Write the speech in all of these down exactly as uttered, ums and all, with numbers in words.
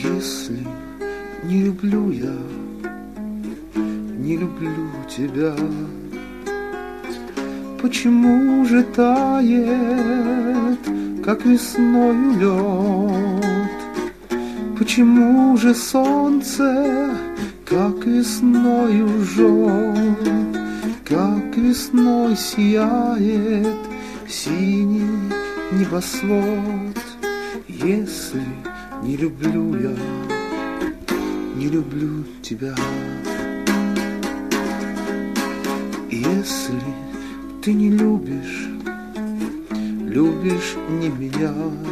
Если не люблю я, не люблю тебя, почему же тает, как весною лед? Почему же солнце, как весною жжет, как весной сияет синий небосвод? Если не люблю я, не люблю тебя. Если ты не любишь, любишь не меня,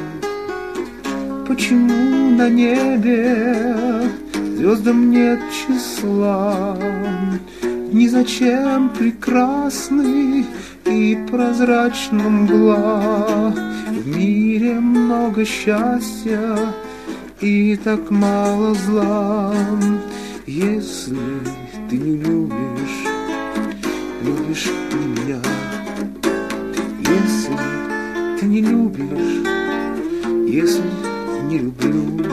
почему на небе звездам нет числа? Ни зачем прекрасны и прозрачна мгла. В мире много счастья и так мало зла. Если ты не любишь, любишь не меня. Если ты не любишь, если не люблю,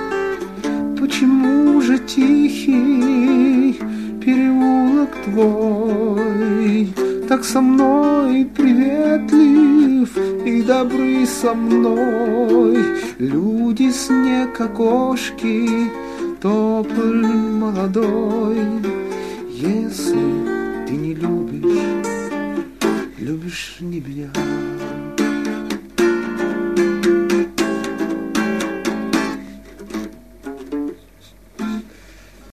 почему же тихий переулок твой так со мной приветлив и добры со мной? Люди, снег, окошки, тополь молодой. Если ты не любишь, любишь не меня.